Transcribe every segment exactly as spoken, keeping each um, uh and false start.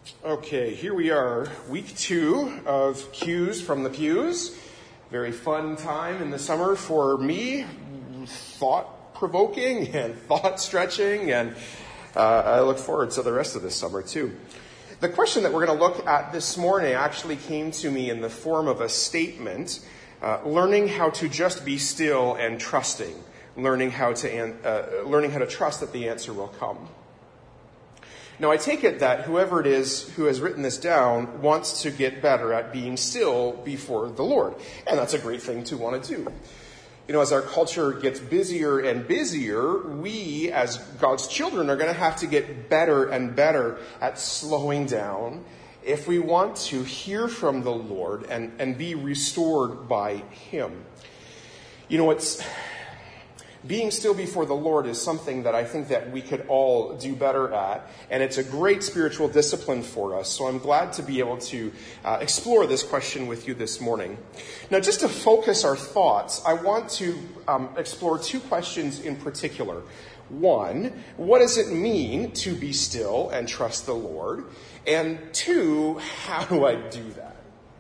Okay, here we are, week two of Cues from the Pews. Very fun time in the summer for me, thought-provoking and thought-stretching, and uh, I look forward to the rest of this summer too. The question that we're going to look at this morning actually came to me in the form of a statement, uh, learning how to just be still and trusting, learning how to an- uh, learning how to trust that the answer will come. Now, I take it that whoever it is who has written this down wants to get better at being still before the Lord. And that's a great thing to want to do. You know, as our culture gets busier and busier, we, as God's children, are going to have to get better and better at slowing down if we want to hear from the Lord and, and be restored by Him. You know, it's... Being still before the Lord is something that I think that we could all do better at, and it's a great spiritual discipline for us, so I'm glad to be able to uh, explore this question with you this morning. Now, just to focus our thoughts, I want to um, explore two questions in particular. One, what does it mean to be still and trust the Lord? And two, how do I do that?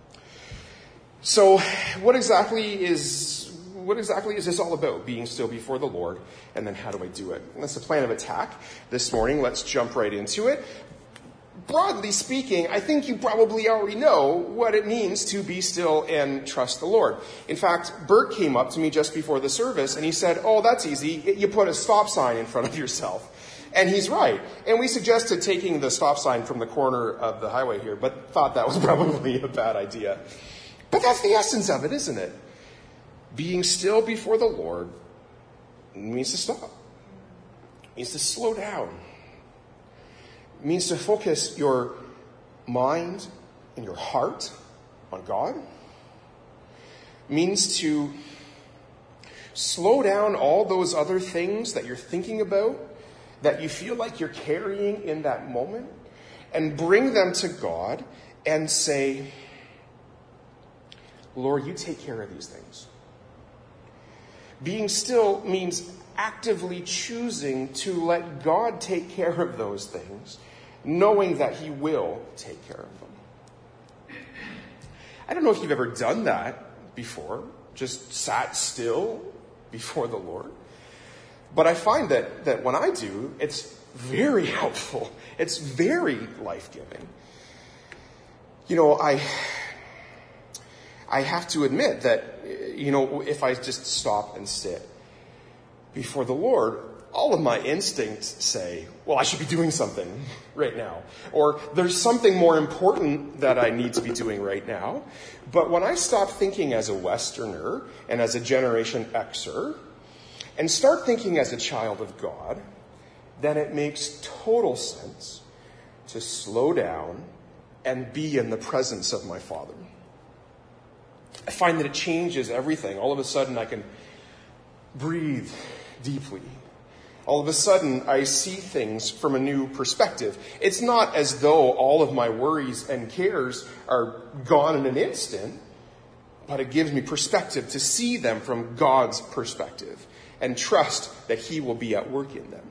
So, what exactly is... What exactly is this all about, being still before the Lord, and then how do I do it? And that's the plan of attack this morning. Let's jump right into it. Broadly speaking, I think you probably already know what it means to be still and trust the Lord. In fact, Bert came up to me just before the service, and he said, oh, that's easy. You put a stop sign in front of yourself. And he's right. And we suggested taking the stop sign from the corner of the highway here, but thought that was probably a bad idea. But that's the essence of it, isn't it? Being still before the Lord means to stop. It means to slow down. It means to focus your mind and your heart on God. It means to slow down all those other things that you're thinking about, that you feel like you're carrying in that moment, and bring them to God and say, Lord, you take care of these things. Being still means actively choosing to let God take care of those things, knowing that He will take care of them. I don't know if you've ever done that before, just sat still before the Lord. But I find that, that when I do, it's very helpful. It's very life-giving. You know, I... I have to admit that, you know, if I just stop and sit before the Lord, all of my instincts say, well, I should be doing something right now. Or there's something more important that I need to be doing right now. But when I stop thinking as a Westerner and as a Generation Xer and start thinking as a child of God, then it makes total sense to slow down and be in the presence of my Father. I find that it changes everything. All of a sudden, I can breathe deeply. All of a sudden, I see things from a new perspective. It's not as though all of my worries and cares are gone in an instant, but it gives me perspective to see them from God's perspective and trust that He will be at work in them.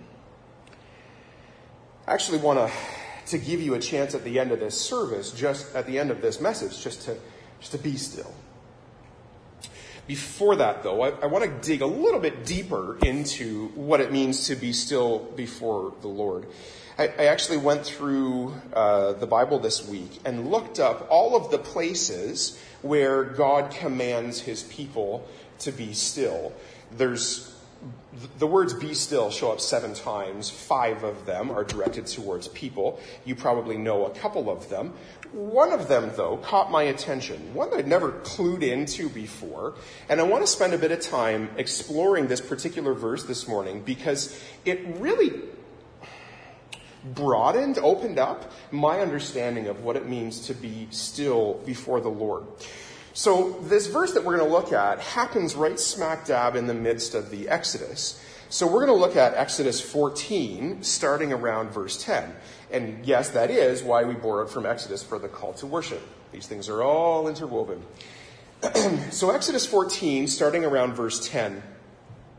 I actually want to, to give you a chance at the end of this service, just at the end of this message, just to, just to be still. Before that, though, I, I want to dig a little bit deeper into what it means to be still before the Lord. I, I actually went through uh, the Bible this week and looked up all of the places where God commands His people to be still. There's the words be still show up seven times. Five of them are directed towards people. You probably know a couple of them. One of them, though, caught my attention. One I'd never clued into before. And I want to spend a bit of time exploring this particular verse this morning because it really broadened, opened up my understanding of what it means to be still before the Lord. So this verse that we're going to look at happens right smack dab in the midst of the Exodus. So we're going to look at Exodus fourteen, starting around verse ten. And yes, that is why we borrowed from Exodus for the call to worship. These things are all interwoven. So Exodus fourteen, starting around verse ten.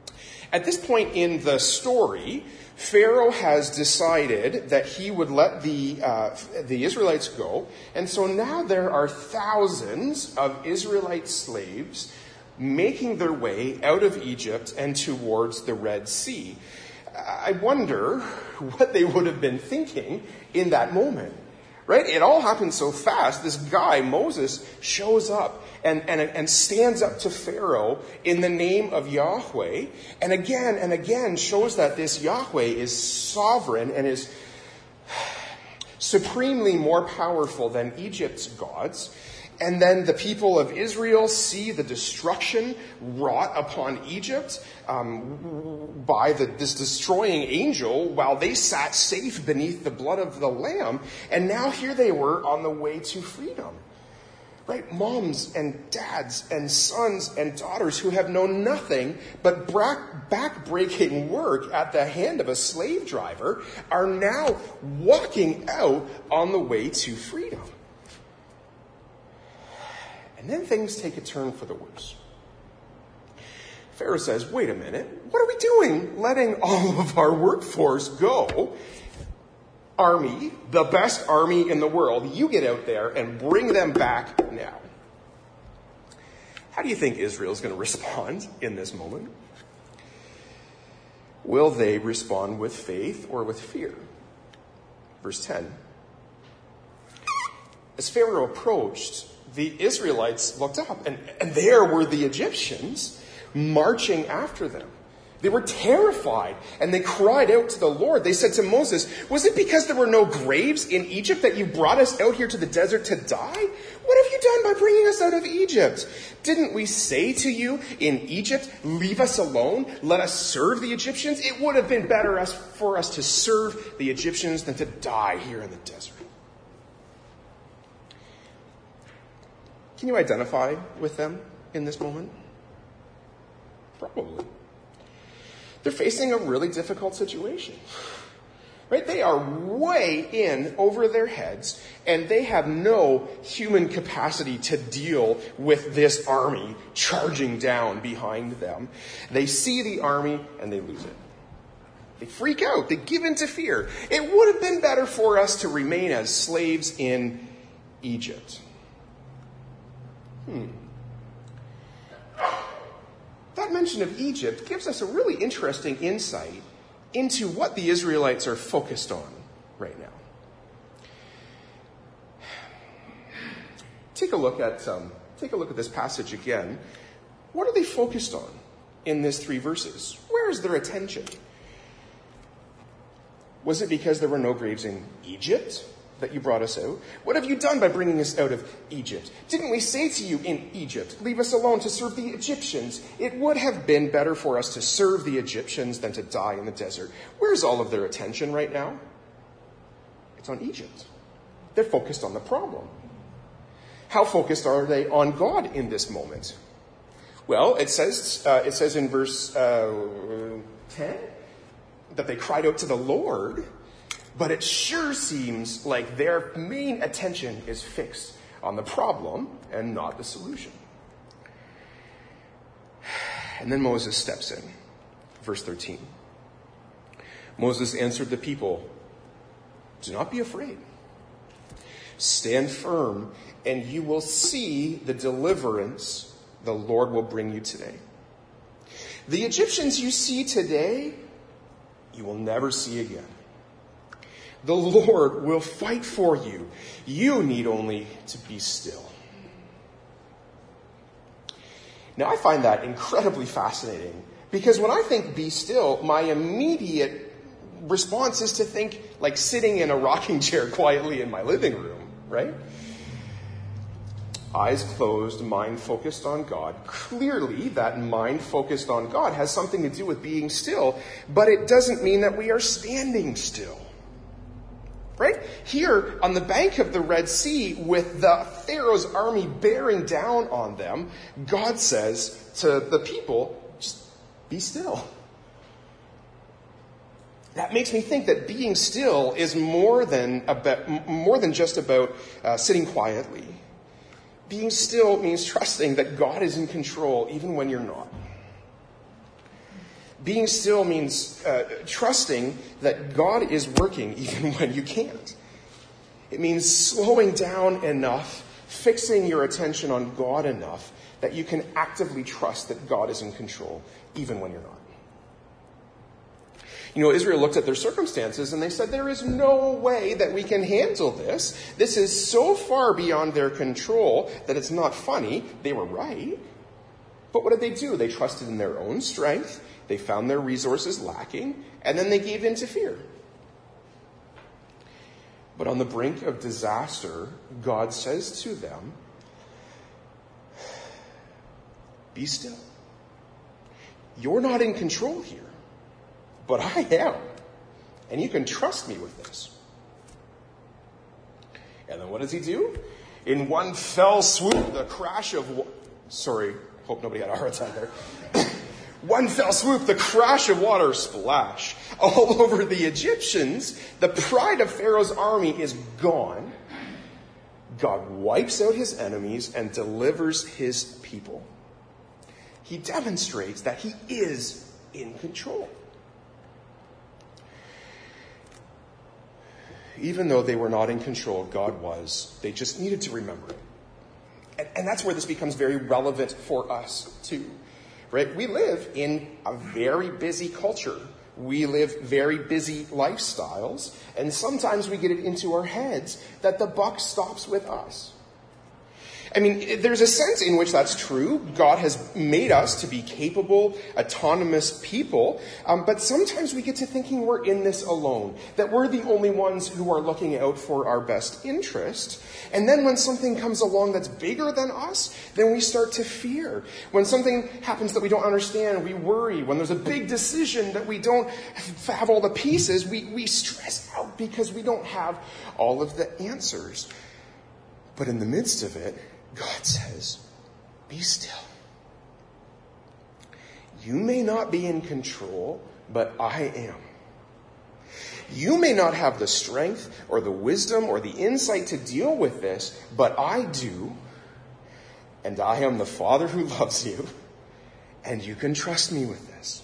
At this point in the story, Pharaoh has decided that he would let the uh, the Israelites go, and so now there are thousands of Israelite slaves making their way out of Egypt and towards the Red Sea. I wonder what they would have been thinking in that moment, right? It all happened so fast. This guy, Moses, shows up and, and, and stands up to Pharaoh in the name of Yahweh, and again and again shows that this Yahweh is sovereign and is supremely more powerful than Egypt's gods. And then the people of Israel see the destruction wrought upon Egypt um, by the, this destroying angel while they sat safe beneath the blood of the Lamb. And now here they were on the way to freedom. Right? Moms and dads and sons and daughters who have known nothing but back-breaking work at the hand of a slave driver are now walking out on the way to freedom. And then things take a turn for the worse. Pharaoh says, wait a minute, what are we doing letting all of our workforce go? Army, the best army in the world, you get out there and bring them back now. How do you think Israel's going to respond in this moment? Will they respond with faith or with fear? Verse ten. As Pharaoh approached, the Israelites looked up, and, and there were the Egyptians marching after them. They were terrified, and they cried out to the Lord. They said to Moses, was it because there were no graves in Egypt that you brought us out here to the desert to die? What have you done by bringing us out of Egypt? Didn't we say to you in Egypt, leave us alone, let us serve the Egyptians? It would have been better us, for us to serve the Egyptians than to die here in the desert. Can you identify with them in this moment? Probably. They're facing a really difficult situation, right? They are way in over their heads, and they have no human capacity to deal with this army charging down behind them. They see the army, and they lose it. They freak out. They give in to fear. It would have been better for us to remain as slaves in Egypt. Hmm. That mention of Egypt gives us a really interesting insight into what the Israelites are focused on right now. Take a look at um, take a look at this passage again. What are they focused on in these three verses? Where is their attention? Was it because there were no graves in Egypt that you brought us out? What have you done by bringing us out of Egypt? Didn't we say to you in Egypt, leave us alone to serve the Egyptians? It would have been better for us to serve the Egyptians than to die in the desert. Where's all of their attention right now? It's on Egypt. They're focused on the problem. How focused are they on God in this moment? Well, it says uh, it says in verse uh, ten that they cried out to the Lord. But it sure seems like their main attention is fixed on the problem and not the solution. And then Moses steps in. Verse thirteen. Moses answered the people, do not be afraid. Stand firm, and you will see the deliverance the Lord will bring you today. The Egyptians you see today, you will never see again. The Lord will fight for you. You need only to be still. Now, I find that incredibly fascinating because when I think be still, my immediate response is to think like sitting in a rocking chair quietly in my living room, right? Eyes closed, mind focused on God. Clearly, that mind focused on God has something to do with being still, but it doesn't mean that we are standing still. Right? Here on the bank of the Red Sea with the Pharaoh's army bearing down on them, God says to the people, just be still. That makes me think that being still is more than about, more than just about uh, sitting quietly. Being still means trusting that God is in control even when you're not. Being still means uh, trusting that God is working even when you can't. It means slowing down enough, fixing your attention on God enough that you can actively trust that God is in control even when you're not. You know, Israel looked at their circumstances and they said, there is no way that we can handle this. This is so far beyond their control that it's not funny. They were right. But what did they do? They trusted in their own strength. They found their resources lacking, and then they gave in to fear. But on the brink of disaster, God says to them, be still. You're not in control here, but I am. And you can trust me with this. And then what does he do? In one fell swoop, the crash of... Wa- Sorry, hope nobody had a heart attack there. One fell swoop, the crash of water splash all over the Egyptians. The pride of Pharaoh's army is gone. God wipes out his enemies and delivers his people. He demonstrates that he is in control. Even though they were not in control, God was. They just needed to remember it. And, and that's where this becomes very relevant for us too. Right? We live in a very busy culture. We live very busy lifestyles. And sometimes we get it into our heads that the buck stops with us. I mean, there's a sense in which that's true. God has made us to be capable, autonomous people. Um, but sometimes we get to thinking we're in this alone, that we're the only ones who are looking out for our best interest. And then when something comes along that's bigger than us, then we start to fear. When something happens that we don't understand, we worry. When there's a big decision that we don't have all the pieces, we, we stress out because we don't have all of the answers. But in the midst of it, God says, be still. You may not be in control, but I am. You may not have the strength or the wisdom or the insight to deal with this, but I do. And I am the Father who loves you, and you can trust me with this.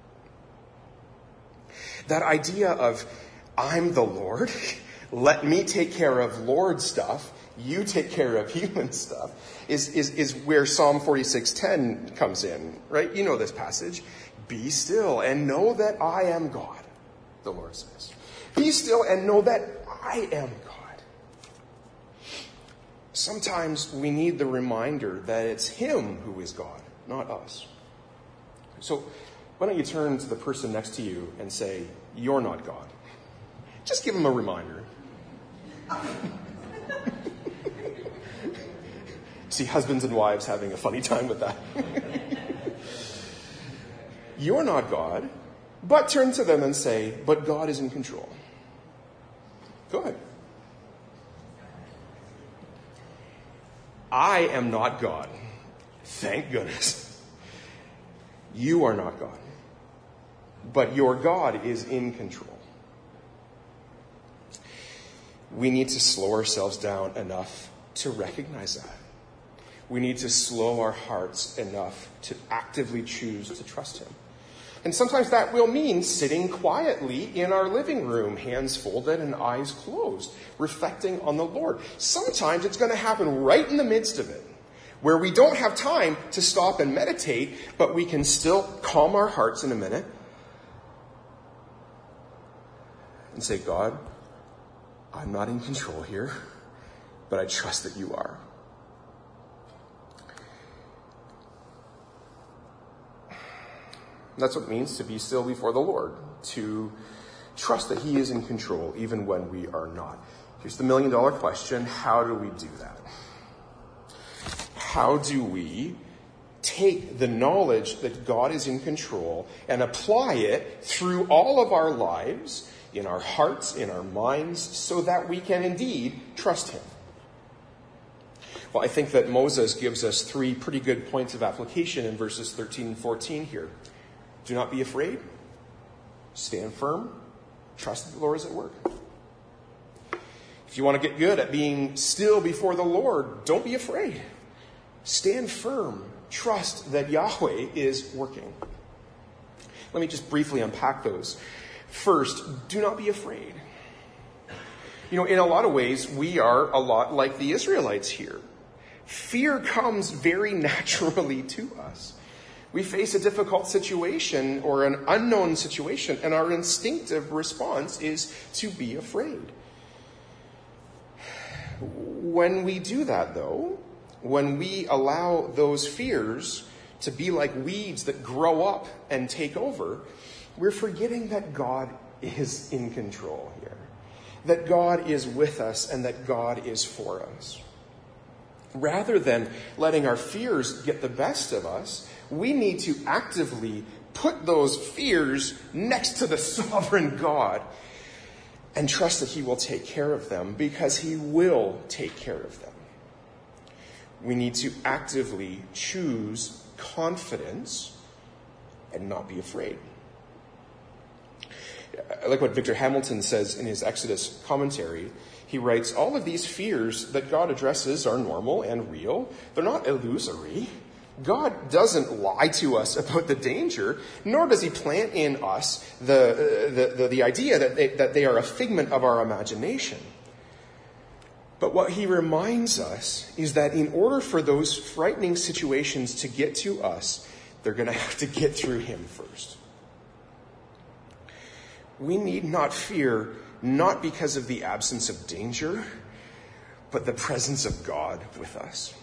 That idea of, I'm the Lord, let me take care of Lord stuff, you take care of human stuff, is, is, is where Psalm forty-six ten comes in, right? You know this passage. Be still and know that I am God, the Lord says. Be still and know that I am God. Sometimes we need the reminder that it's him who is God, not us. So why don't you turn to the person next to you and say, you're not God. Just give him a reminder. See husbands and wives having a funny time with that. You're not God, but turn to them and say, but God is in control. Go ahead. I am not God. Thank goodness. You are not God, but your God is in control. We need to slow ourselves down enough to recognize that. We need to slow our hearts enough to actively choose to trust him. And sometimes that will mean sitting quietly in our living room, hands folded and eyes closed, reflecting on the Lord. Sometimes it's going to happen right in the midst of it, where we don't have time to stop and meditate, but we can still calm our hearts in a minute and say, God, I'm not in control here, but I trust that you are. That's what it means to be still before the Lord, to trust that he is in control even when we are not. Here's the million dollar question. How do we do that? How do we take the knowledge that God is in control and apply it through all of our lives, in our hearts, in our minds, so that we can indeed trust him? Well, I think that Moses gives us three pretty good points of application in verses thirteen and fourteen here. Do not be afraid. Stand firm. Trust that the Lord is at work. If you want to get good at being still before the Lord, don't be afraid. Stand firm. Trust that Yahweh is working. Let me just briefly unpack those. First, do not be afraid. You know, in a lot of ways, we are a lot like the Israelites here. Fear comes very naturally to us. We face a difficult situation or an unknown situation, and our instinctive response is to be afraid. When we do that, though, when we allow those fears to be like weeds that grow up and take over, we're forgetting that God is in control here, that God is with us and that God is for us. Rather than letting our fears get the best of us, we need to actively put those fears next to the sovereign God and trust that he will take care of them, because he will take care of them. We need to actively choose confidence and not be afraid. I like what Victor Hamilton says in his Exodus commentary. He writes, all of these fears that God addresses are normal and real. They're not illusory. God doesn't lie to us about the danger, nor does he plant in us the, the, the, the idea that they, that they are a figment of our imagination. But what he reminds us is that in order for those frightening situations to get to us, they're going to have to get through him first. We need not fear, not because of the absence of danger, but the presence of God with us.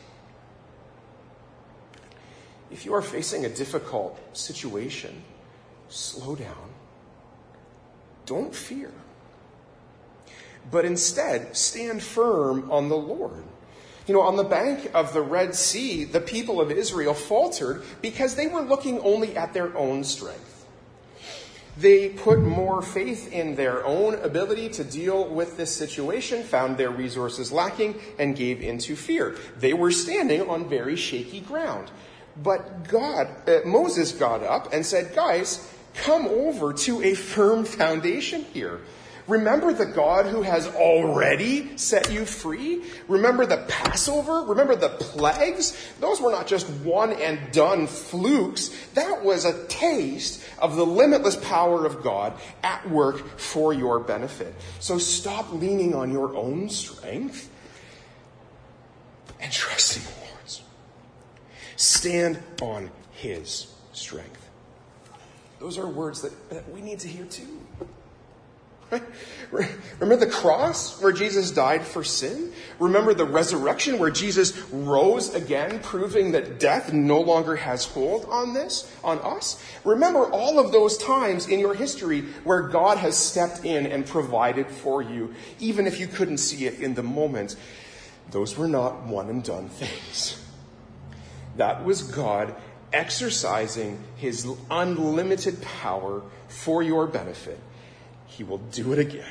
If you are facing a difficult situation, slow down. Don't fear. But instead, stand firm on the Lord. You know, on the bank of the Red Sea, the people of Israel faltered because they were looking only at their own strength. They put more faith in their own ability to deal with this situation, found their resources lacking, and gave into fear. They were standing on very shaky ground. But God, uh, Moses got up and said, guys, come over to a firm foundation here. Remember the God who has already set you free? Remember the Passover? Remember the plagues? Those were not just one and done flukes. That was a taste of the limitless power of God at work for your benefit. So stop leaning on your own strength and trust in the Lord's. Stand on his strength. Those are words that, that we need to hear too. Right? Remember the cross where Jesus died for sin? Remember the resurrection where Jesus rose again, proving that death no longer has hold on this, on us? Remember all of those times in your history where God has stepped in and provided for you, even if you couldn't see it in the moment. Those were not one and done things. That was God exercising his unlimited power for your benefit. He will do it again.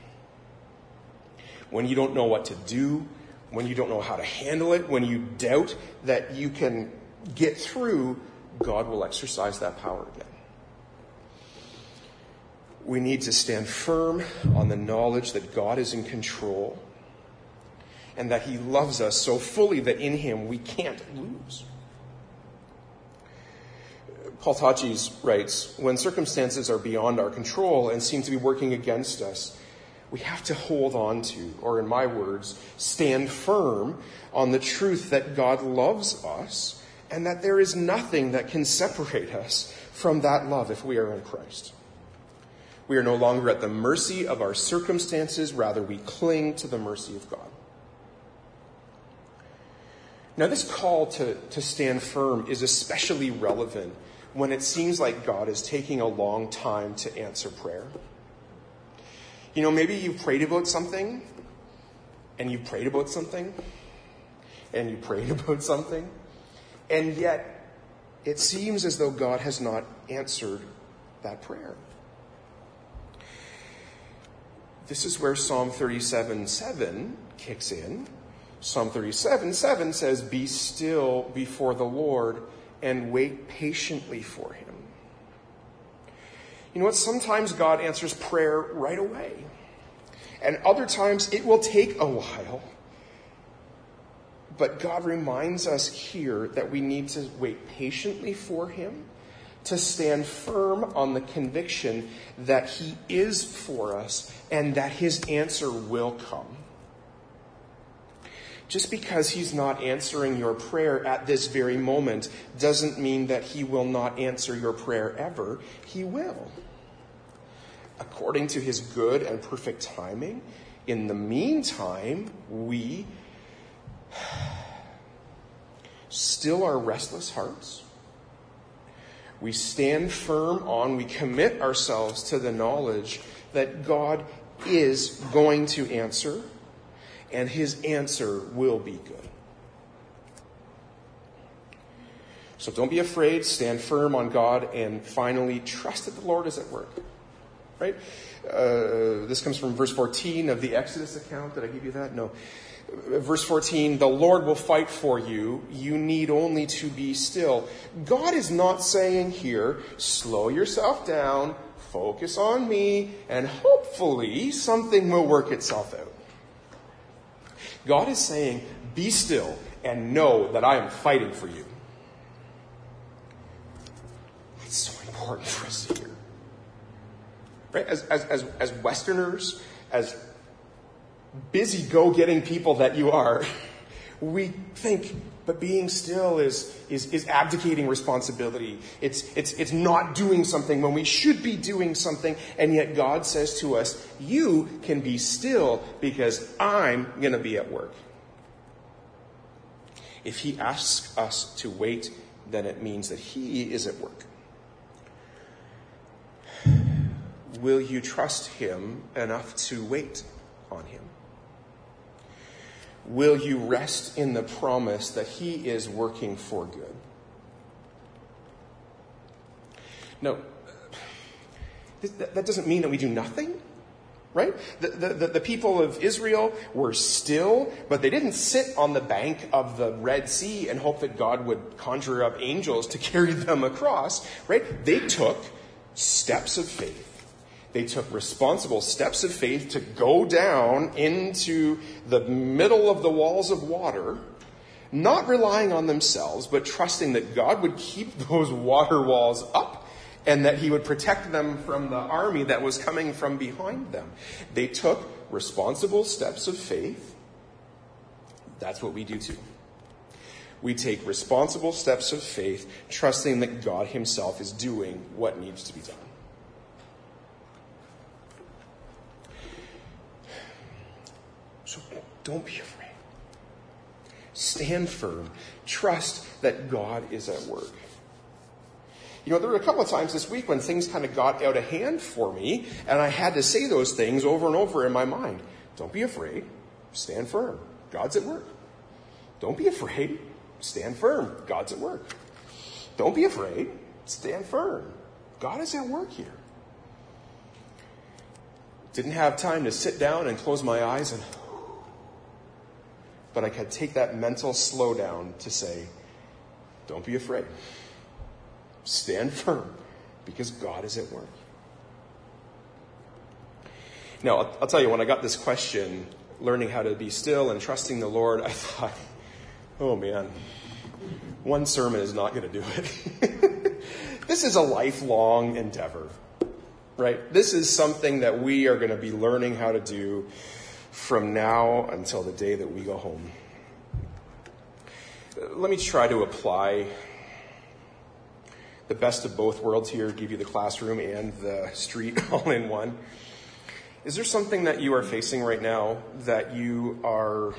When you don't know what to do, when you don't know how to handle it, when you doubt that you can get through, God will exercise that power again. We need to stand firm on the knowledge that God is in control and that he loves us so fully that in him we can't lose. Paul Taches writes, when circumstances are beyond our control and seem to be working against us, we have to hold on to, or in my words, stand firm on the truth that God loves us and that there is nothing that can separate us from that love if we are in Christ. We are no longer at the mercy of our circumstances, rather we cling to the mercy of God. Now this call to, to stand firm is especially relevant when it seems like God is taking a long time to answer prayer. You know, maybe you've prayed about something, and you prayed about something, and you prayed about something, and yet it seems as though God has not answered that prayer. This is where Psalm thirty-seven seven kicks in. Psalm thirty-seven seven says, "Be still before the Lord and wait patiently for him." You know what? Sometimes God answers prayer right away. And other times it will take a while. But God reminds us here that we need to wait patiently for him, to stand firm on the conviction that he is for us and that his answer will come. Just because he's not answering your prayer at this very moment doesn't mean that he will not answer your prayer ever. He will. According to his good and perfect timing. In the meantime, we still our restless hearts. We stand firm on, we commit ourselves to the knowledge that God is going to answer, and his answer will be good. So don't be afraid, stand firm on God, and finally trust that the Lord is at work. Right? Uh, this comes from verse fourteen of the Exodus account. Did I give you that? No. Verse fourteen, the Lord will fight for you. You need only to be still. God is not saying here, slow yourself down, focus on me, and hopefully something will work itself out. God is saying, be still and know that I am fighting for you. It's so important for us to hear. Right? As, as, as, as Westerners, as busy go-getting people that you are, we think, but being still is, is, is abdicating responsibility. It's, it's, it's not doing something when we should be doing something. And yet God says to us, you can be still because I'm going to be at work. If he asks us to wait, then it means that he is at work. Will you trust him enough to wait on him? Will you rest in the promise that he is working for good? No, that doesn't mean that we do nothing, right? The, the, the people of Israel were still, but they didn't sit on the bank of the Red Sea and hope that God would conjure up angels to carry them across, right? They took steps of faith. They took responsible steps of faith to go down into the middle of the walls of water, not relying on themselves, but trusting that God would keep those water walls up and that he would protect them from the army that was coming from behind them. They took responsible steps of faith. That's what we do too. We take responsible steps of faith, trusting that God himself is doing what needs to be done. So don't be afraid. Stand firm. Trust that God is at work. You know, there were a couple of times this week when things kind of got out of hand for me, and I had to say those things over and over in my mind. Don't be afraid. Stand firm. God's at work. Don't be afraid. Stand firm. God's at work. Don't be afraid. Stand firm. God is at work here. Didn't have time to sit down and close my eyes and but I could take that mental slowdown to say, don't be afraid. Stand firm, because God is at work. Now, I'll, I'll tell you, when I got this question, learning how to be still and trusting the Lord, I thought, oh man, one sermon is not going to do it. This is a lifelong endeavor, right? This is something that we are going to be learning how to do from now until the day that we go home. Let me try to apply the best of both worlds here, give you the classroom and the street all in one. Is there something that you are facing right now that you are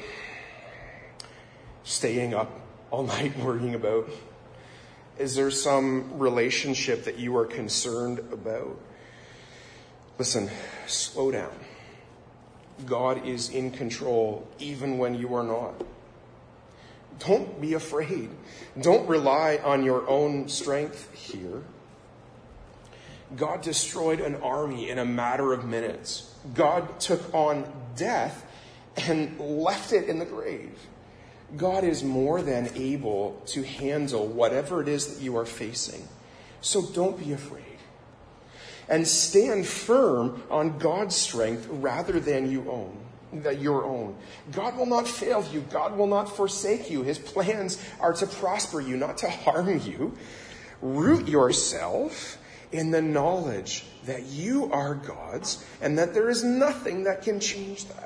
staying up all night worrying about? Is there some relationship that you are concerned about? Listen, slow down. God is in control even when you are not. Don't be afraid. Don't rely on your own strength here. God destroyed an army in a matter of minutes. God took on death and left it in the grave. God is more than able to handle whatever it is that you are facing. So don't be afraid. And stand firm on God's strength rather than you own, your own. God will not fail you. God will not forsake you. His plans are to prosper you, not to harm you. Root yourself in the knowledge that you are God's and that there is nothing that can change that.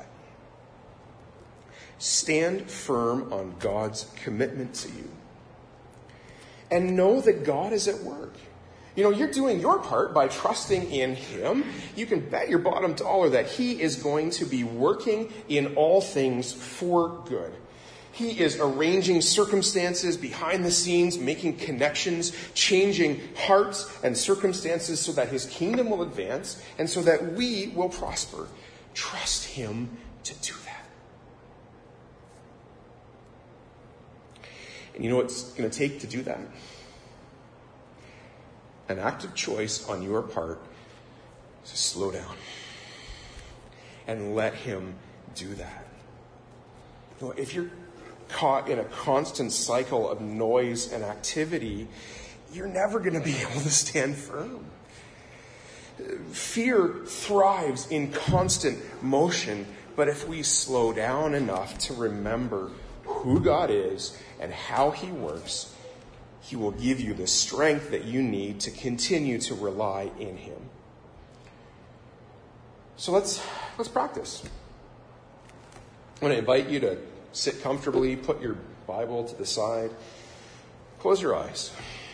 Stand firm on God's commitment to you. And know that God is at work. You know, you're doing your part by trusting in him. You can bet your bottom dollar that he is going to be working in all things for good. He is arranging circumstances behind the scenes, making connections, changing hearts and circumstances so that his kingdom will advance and so that we will prosper. Trust him to do that. And you know what it's going to take to do that? An active choice on your part to slow down and let him do that. You know, if you're caught in a constant cycle of noise and activity, you're never going to be able to stand firm. Fear thrives in constant motion, but if we slow down enough to remember who God is and how he works, he will give you the strength that you need to continue to rely in him. So let's let's practice. I'm going to invite you to sit comfortably, put your Bible to the side, close your eyes.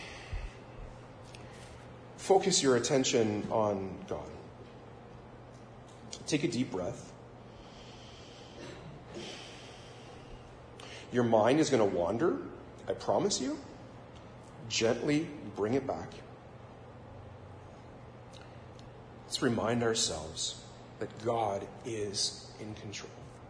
Focus your attention on God. Take a deep breath. Your mind is going to wander, I promise you. Gently bring it back. Let's remind ourselves that God is in control.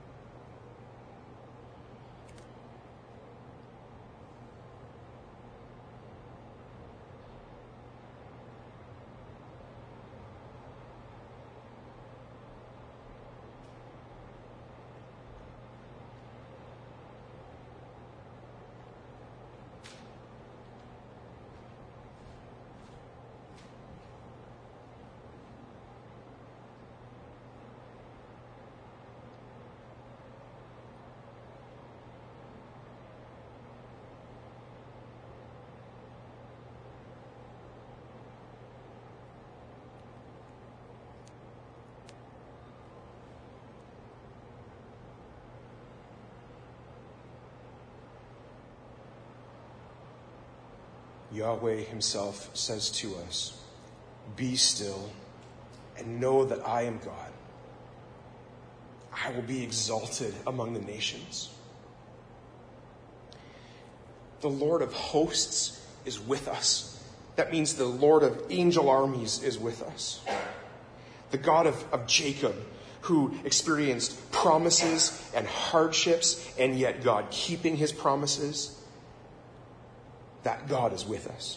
Yahweh himself says to us, "Be still and know that I am God. I will be exalted among the nations." The Lord of hosts is with us. That means the Lord of angel armies is with us. The God of, of Jacob, who experienced promises and hardships, and yet God keeping his promises, that God is with us.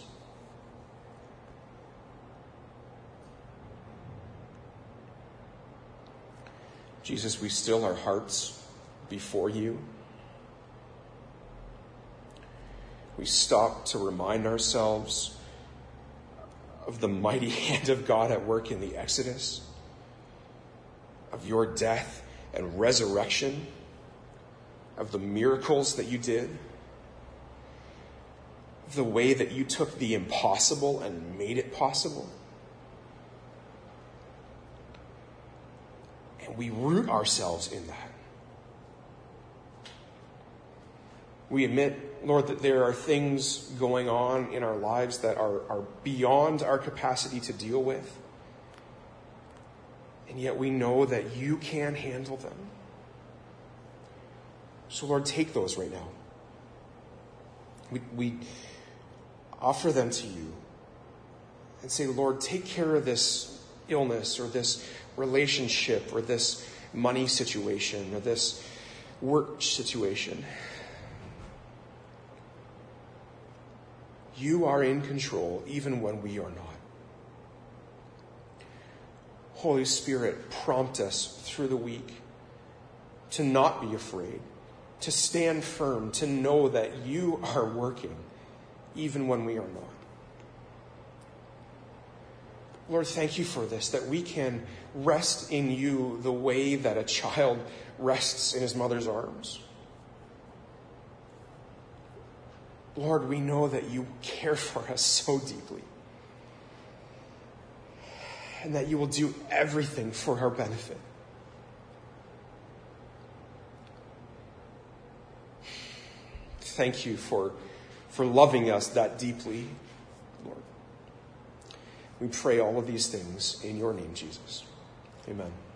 Jesus, we still our hearts before you. We stop to remind ourselves of the mighty hand of God at work in the Exodus, of your death and resurrection, of the miracles that you did, the way that you took the impossible and made it possible. And we root ourselves in that. We admit, Lord, that there are things going on in our lives that are, are beyond our capacity to deal with. And yet we know that you can handle them. So Lord, take those right now. We, we offer them to you and say, Lord, take care of this illness or this relationship or this money situation or this work situation. You are in control even when we are not. Holy Spirit, prompt us through the week to not be afraid, to stand firm, to know that you are working even when we are not. Lord, thank you for this, that we can rest in you the way that a child rests in his mother's arms. Lord, we know that you care for us so deeply, and that you will do everything for our benefit. Thank you for, for loving us that deeply, Lord. We pray all of these things in your name, Jesus. Amen.